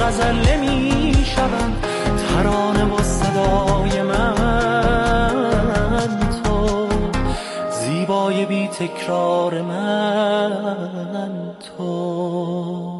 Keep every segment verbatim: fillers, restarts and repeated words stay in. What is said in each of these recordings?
غزل نمی شوم، ترانه و صدای من تو، زیبای بی تکرار من تو.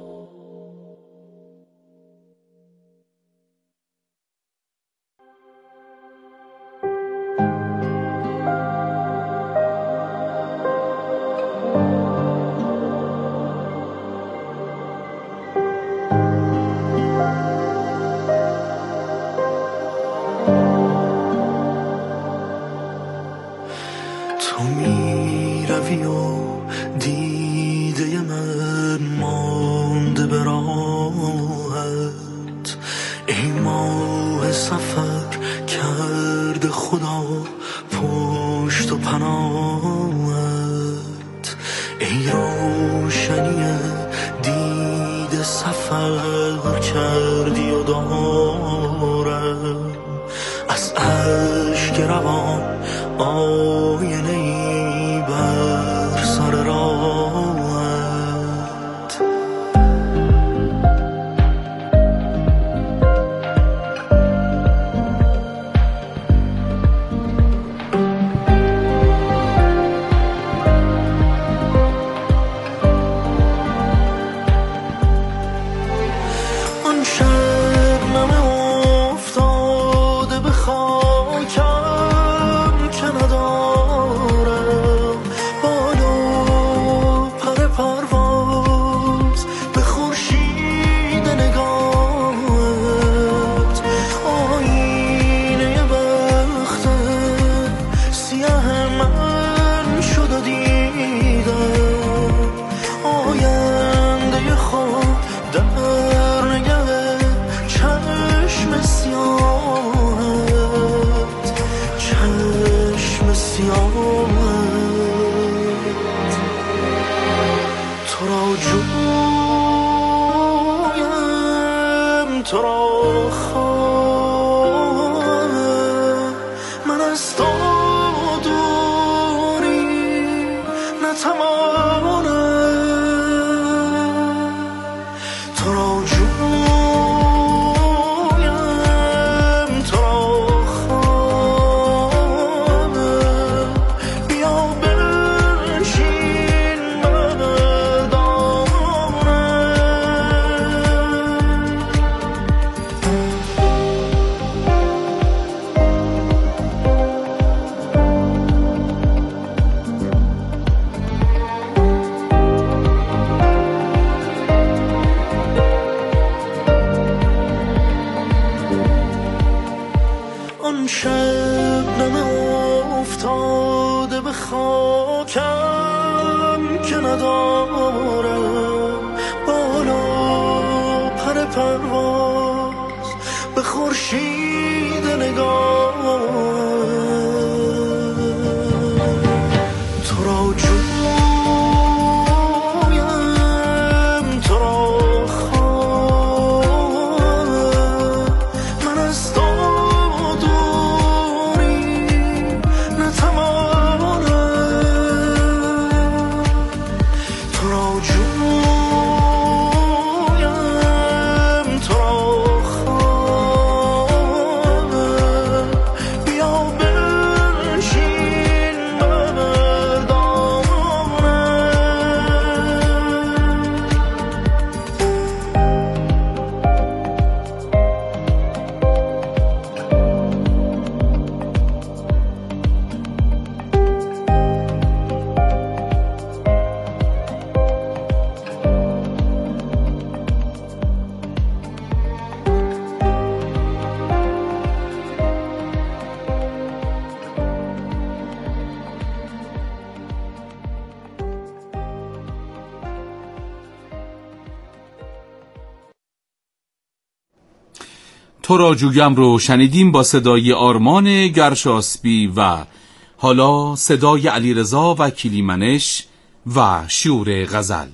تو را جویم رو شنیدیم با صدای آرمان گرشاسبی و حالا صدای علیرضا وکیلیمنش و شور غزل.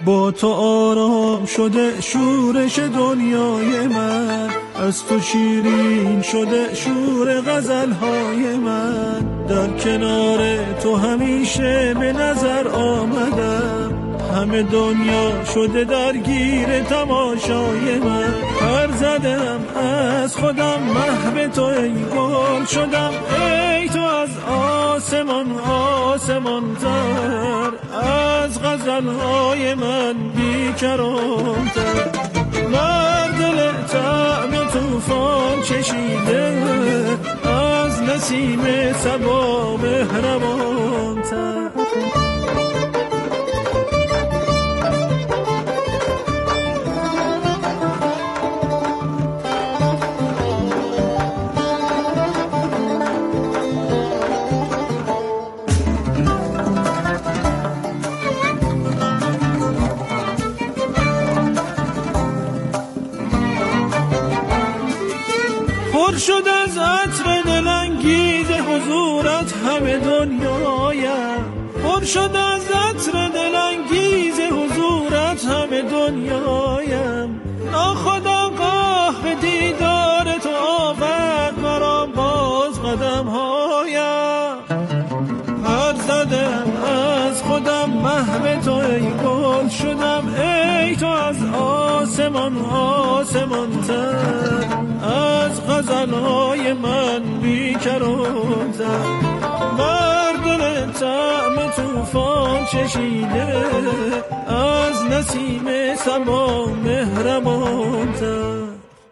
با تو آرام شده شورش دنیای من، از تو شیرین شده شور غزلهای من. در کنار تو همیشه به نظر آمدم، همه دنیا شده درگیر تماشای من. پر زدم از خودم محو تو ای گل شدم، ای تو از آسمان آسمان تر، از غزلهای من بیکران تر. بر دل طعم طوفان چشیده، از نسیم صبا مهربان تر. شد از عطر دلانگیز حضورت همه دنیایم، پر شد از عطر دلانگیز حضورت همه دنیایم. ناخدا قهر دیدار تو آورد مرا باز قدم هایم. پر زدم از خودم محو تو ای گل شدم، ای تو از آسمان آسمان تر، از غزلهای من بیکران تر. بر دل طعم طوفان چشیده، از نسیم صبا مهربان تر.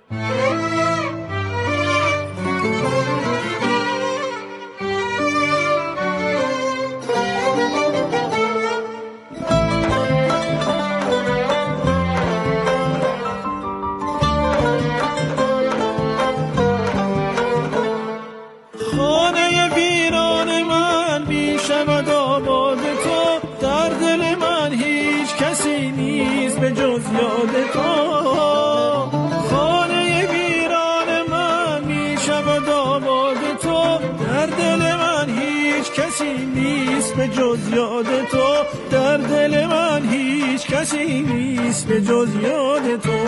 جز یاد تو خانه ویران من می شود آباد تو، در دل من هیچ کسی نیست به جز یاد تو، در دل من هیچ کسی نیست به جز یاد تو.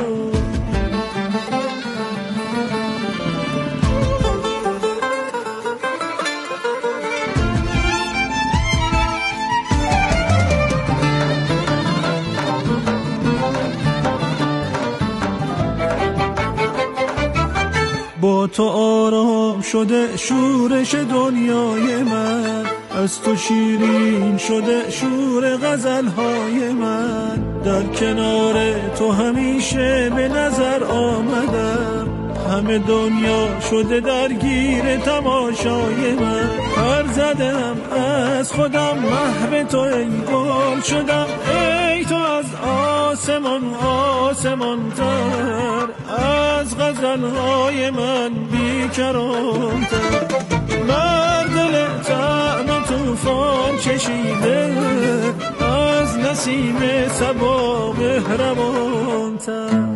با تو آرام شده شورش دنیای من، از تو شیرین شده شور غزلهای من. در کنار تو همیشه به نظر آمدم، همه دنیا شده درگیر تماشای من. پر زدم از خودم محو تو ای گل شدم، ای تو از آسمان آسمان تر، از غزلهای من بیکران تر. بر دل طعم طوفان چشیده، از نسیم صبا مهربان تر.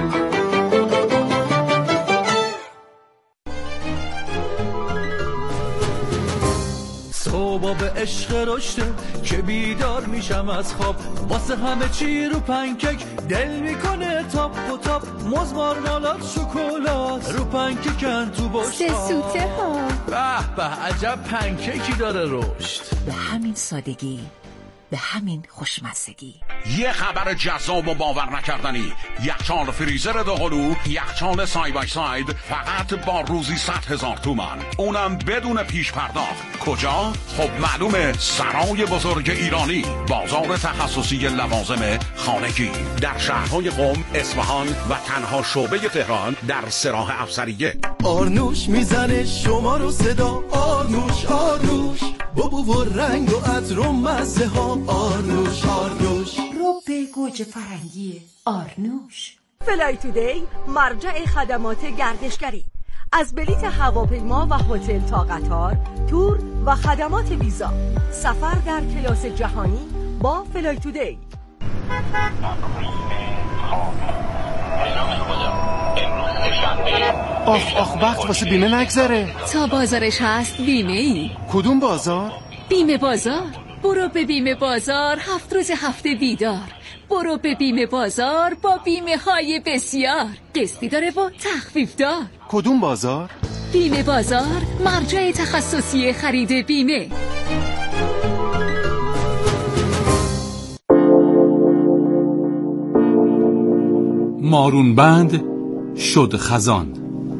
صبح به عشق رشته که بیدار میشم از خواب، واسه همه چی رو پنکیک دل میکنه تاپ و تاپ، موز مارمالاد شکلات رو پنکیکن تو بشقاب. سه سوته ها به به عجب پنکیکی داره رشد. به همین سادگی، به همین خوشمزگی. یه خبر جذاب و باور نکردنی، یخچال فریزر دوقلو، یخچال ساید بای ساید، فقط با روزی صد هزار تومان، اونم بدون پیش پرداخت. کجا؟ خب معلومه، سرای بزرگ ایرانی، بازار تخصصی لوازم خانگی در شهرهای قم، اصفهان و تنها شعبه تهران در سراح افسریه. آرنوش میزنه شما رو صدا، آرنوش آرنوش، بابو و رنگ و عطر و مزه ها، آرنوش آرنوش، رو به گوجه فرنگی آرنوش. فلای تودی مرجع خدمات گردشگری، از بلیت هواپیما و هتل تا قطار، تور و خدمات ویزا، سفر در کلاس جهانی با فلای تودی. آخ آخ وقت واسه بیمه نگذره. تا بازارش هست بیمه ای. کدوم بازار؟ بیمه بازار. برو به بیمه بازار هفت روز هفته بیدار. برو به بیمه بازار با بیمه های بسیار. قسطی داره و تخفیف دار. کدوم بازار؟ بیمه بازار، مرجع تخصصی خرید بیمه. مارون بند شد خزان.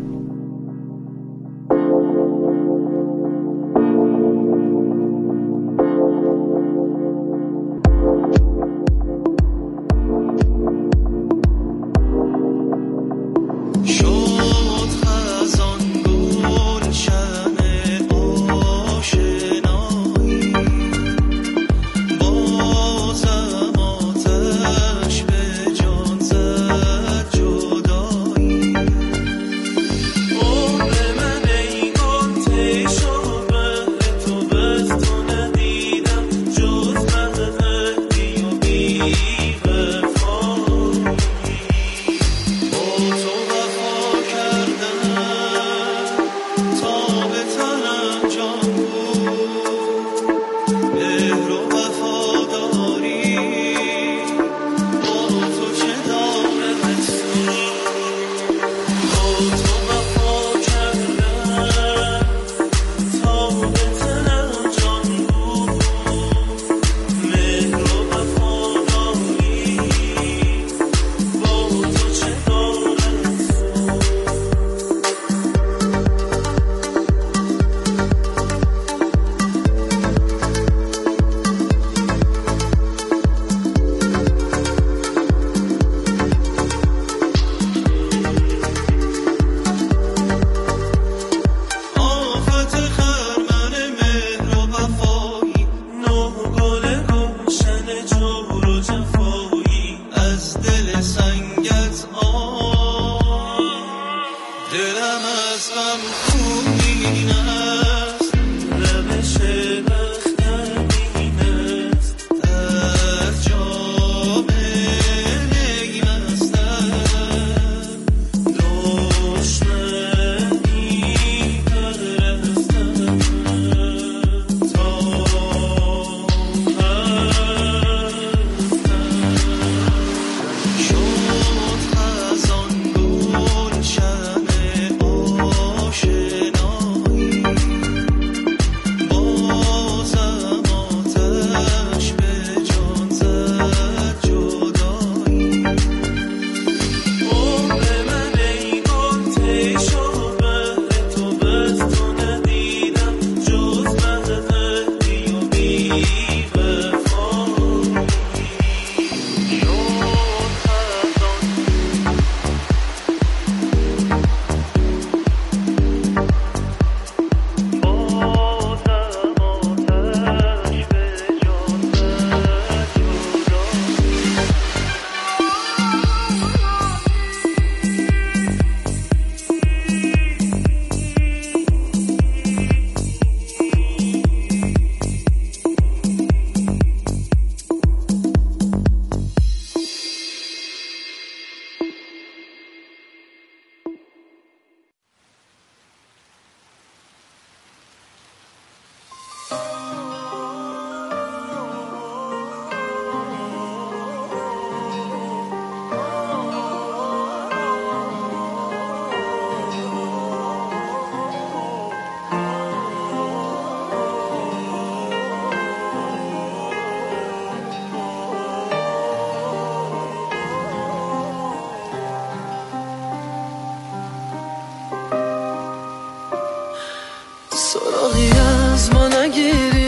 سراغی از ما نگیری،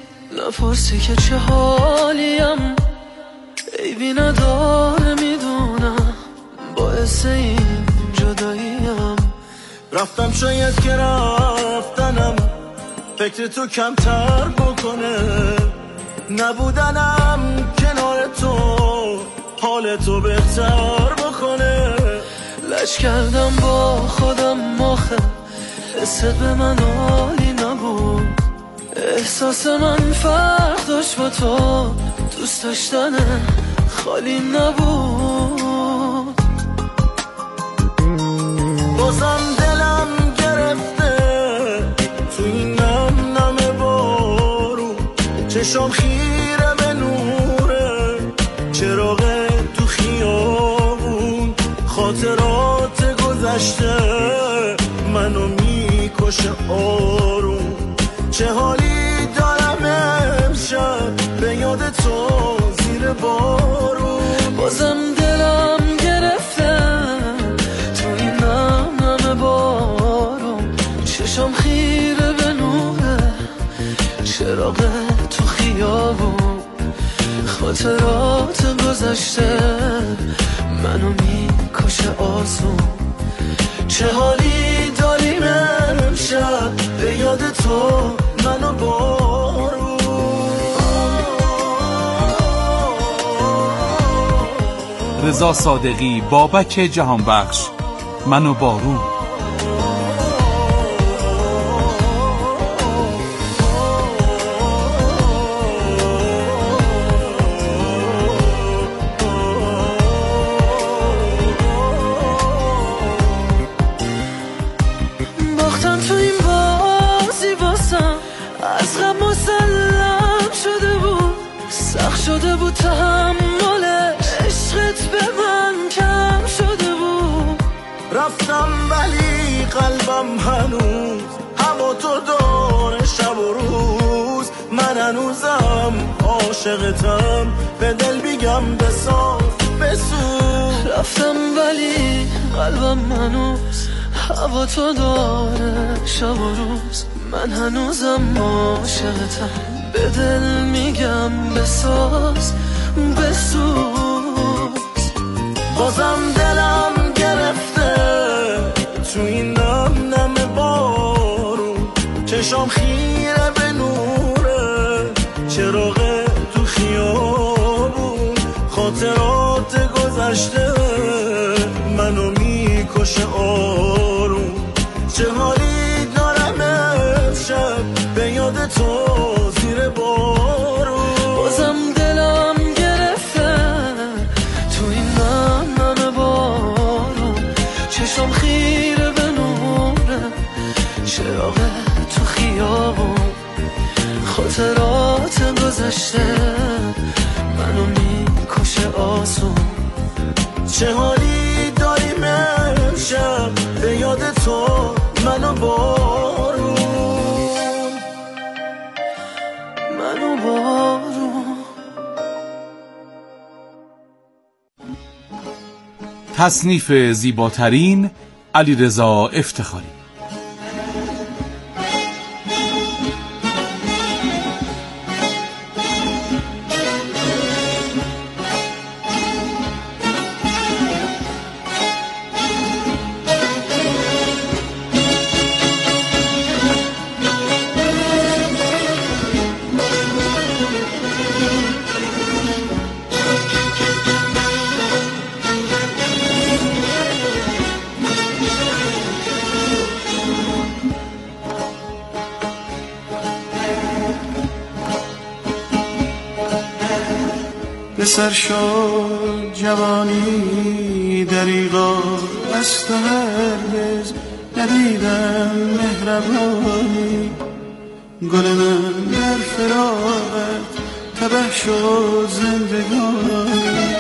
نپرسی که چه حالیم، عیبی نداره میدونم، باعث این جداییم. رفتم شاید که رفتنم فکر تو کمتر بکنه، نبودنم کنار تو حال تو بهتر بکنه. لج کردم با خودم آخه حست به من عالی نبود، احساس من فرق داشت با تو، دوست داشتن خالی نبود. بازم دلم گرفته تو این نم نم بارو، چشام خیره به نوره چراغ تو خیابون خاطرات گذشته منو میکشه آروم چه حالی دارم امشب به یاد تو زیر بارون بازم دلم گرفته تو این نم نم بارون چشام خیره به نوره چراغ تو خیابون خاطرات گذشته منو میکشه آسون چه حالی داریم امشب به یاد تو منو بارون رضا صادقی، بابک جهانبخش، منو بارون. باختم تو این بازی واسم از غم مسلم شده بود سخت شده بود تحملش عشقت به من کم شده بود رفتم ولی قلبم هنوز هوا تو داره شب و روز من هنوزم عاشقتم به دل بیگم بساز بسوز رفتم ولی قلبم هنوز هوا تو داره شب و روز من هنوزم عاشقتم به دل میگم بساز بسوز بازم دلم گرفته تو این نم نم بارون چشام خیره به نوره چراغ تو خیابون خاطرات گذشته منو میکشه آروم چه حالی دارم امشب به یاد تو زیر بارون بازم دلم گرفته تو این نم نم بارون چشم خیره به نوره چراغ تو خیابون خاطرات گذشته منو میکشه آسون چه حالی داریم امشب به یاد تو منو بارون منو بارون تصنیف زیباترین علیرضا افتخاری. پسر شد جوانی دریغا دست هرگز ندیدم مهربانی گل من در فراقت تبه شد زندگانی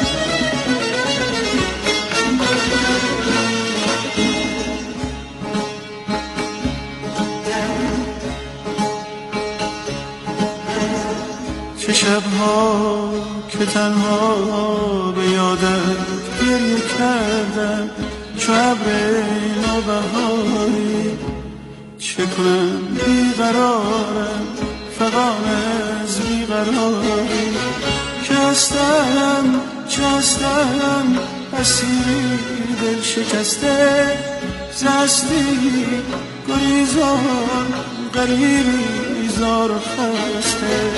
چه شبها که تنها به یادت گریه کردم چو ابر نوبهاری چه کنم بیقرارم فغان از بیقراری که هستم چه هستم اسیری دل شکسته زستی گریزان غریبی زار و خسته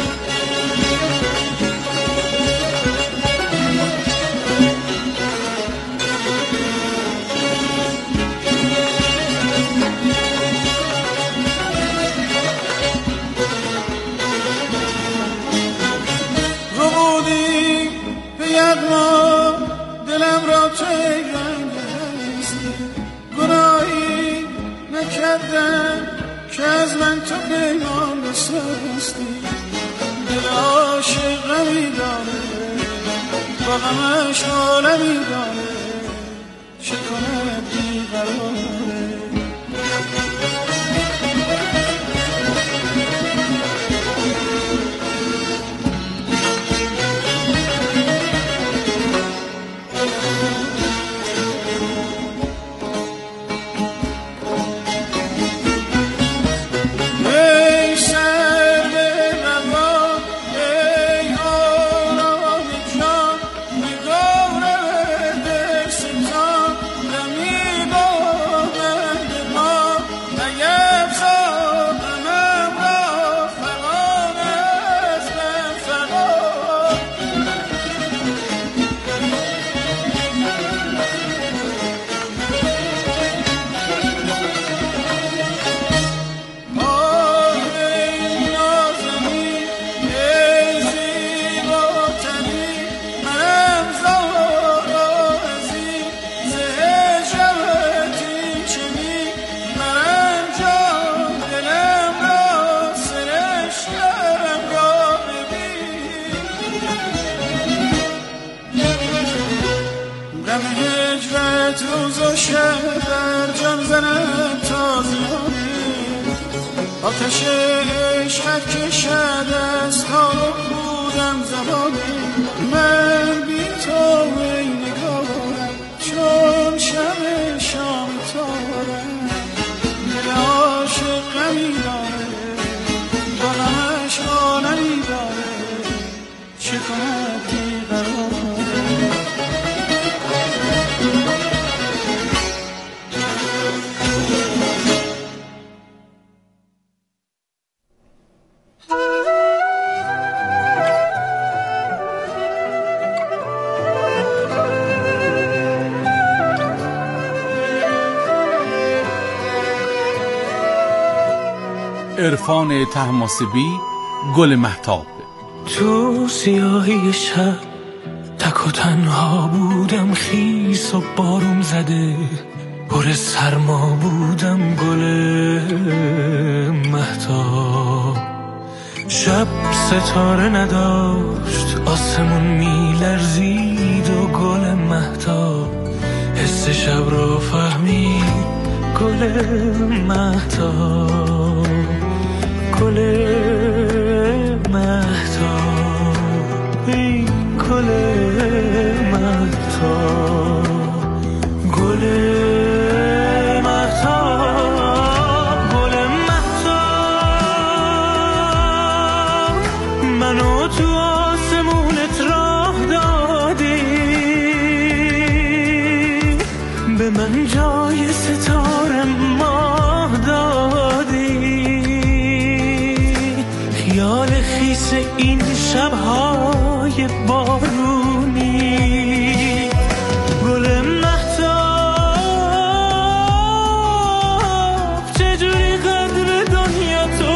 یغما دلم را چه رنگ هستی گناهی نکردم که از من تو پیمان بساستی دل عاشق غمی داره با غمش عالمی داره چه کنه بیقراره آتش عشقت کشد از تا رو بودم زبانه من بی تو ای نگارم چون شب شام تارم دل عاشق غمی داره با غمش عالمی داره چه کند بیقراره عرفان طهماسبی، گل مهتاب. تو سیاهی شب تک و تنها بودم، خیس و بارون زده پر سرما بودم، گل مهتاب. شب ستاره نداشت، آسمون میلرزید و گل مهتاب حس شب رو فهمید، گل مهتاب، گل مهتاب، ای گل مهتاب، گل مهتاب، گل مهتاب، منو تو آسمونت راه دادی، به من جای ستاره ماه دادی، خیال خیس این شبهای بارونی، گل مهتاب، چجوری قدر دنیا تو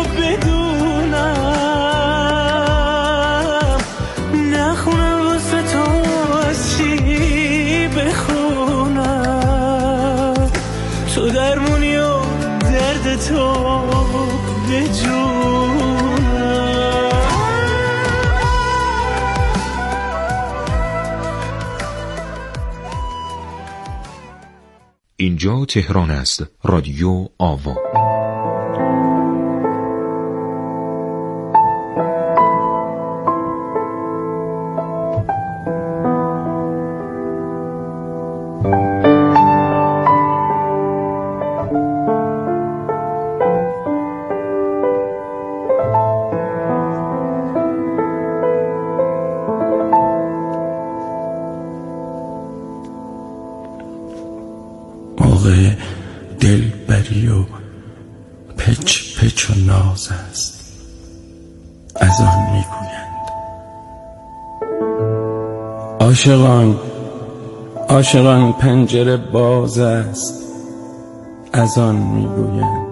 بدونم، نخونم واسه تو از چی بخونم، تو درمونی و درد تو بجونم. اینجا تهران است، رادیو آوا. دلبری و پچ پچ و ناز است، از آن میگویند. عاشقان عاشقان پنجره باز است، از آن میگویند.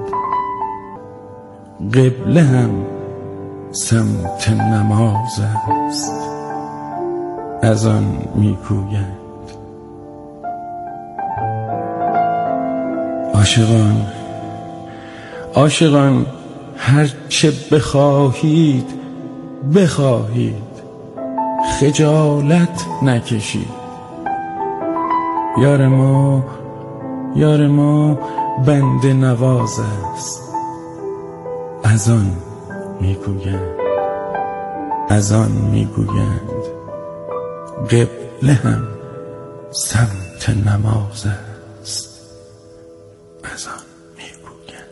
قبله هم سمت نماز است، از آن میگویند. عاشقان عاشقان هر چه بخواهید بخواهید خجالت نکشید. یار ما یار ما بنده نواز است، از آن میگویند از آن میگویند قبله هم سمت نماز است، از آن میگویند.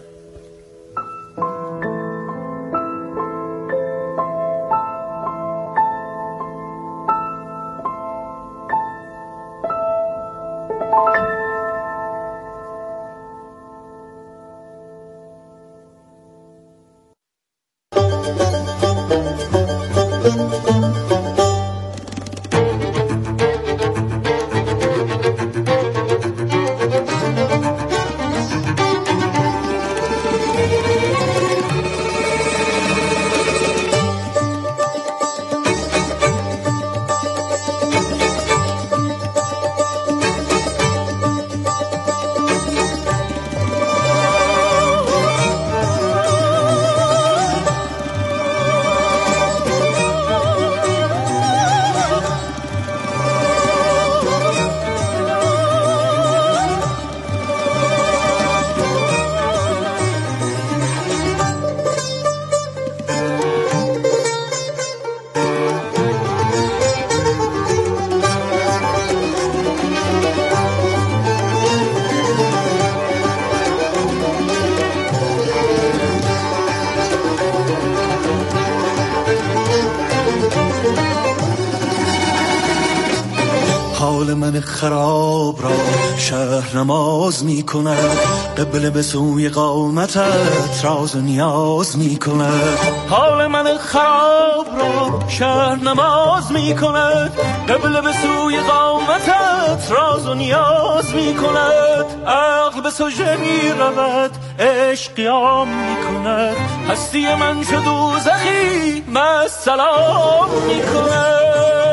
حال من خراب را شهر نماز می کند، قبله به سوی قامتت راز و نیاز می کند. حال من خراب را شهر نماز می کند، قبله به سوی قامتت راز و نیاز می کند. عقل به سجده می رود، عشق قیام می کند، هستی من شد دوزخی مست سلام می کند.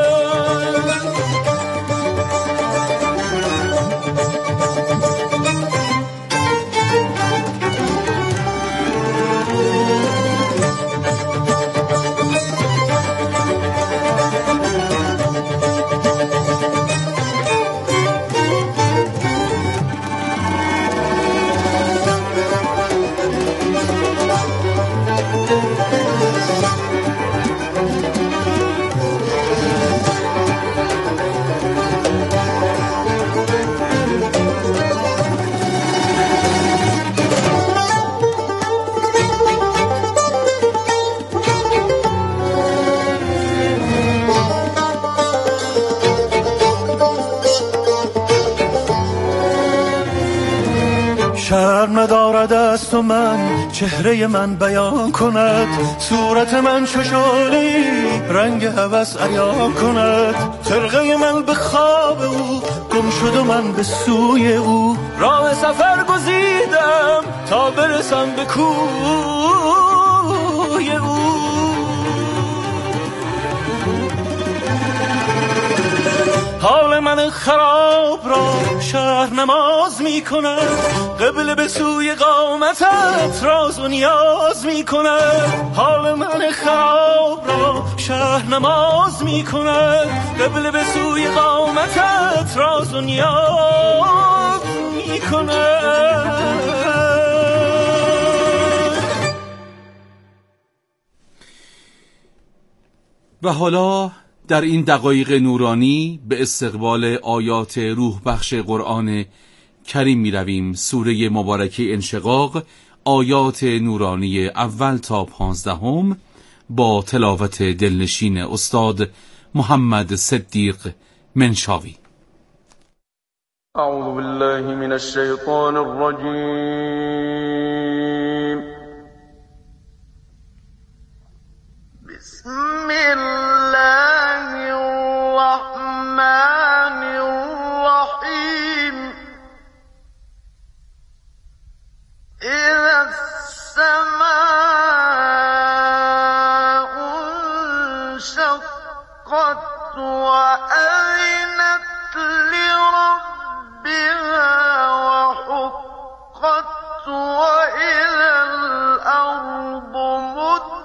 شرم ندارد از تو من چهره من بیان کند، صورت من چو شعله‌ای رنگ هوس عیان کند. خرقه من به خواب او گم شد و من به سوی او، راه سفر گزیدم تا برسم به کوی او. حال من خراب را شهر نماز می کند، قبله به سوی قامتت راز و نیاز می کند. حال من خراب را شهر نماز می کند، قبله به سوی قامتت راز و نیاز می کند. و حالا در این دقایق نورانی به استقبال آیات روح بخش قرآن کریم می رویم. سوره مبارکه انشقاق، آیات نورانی اول تا پانزدهم با تلاوت دلنشین استاد محمد صدیق منشاوی. اعوذ بالله من الشیطان الرجیم. بسم الله الرحمن الرحیم. اذا السماء انشقت وأذنت لربها وحقت وإذا الأرض مدت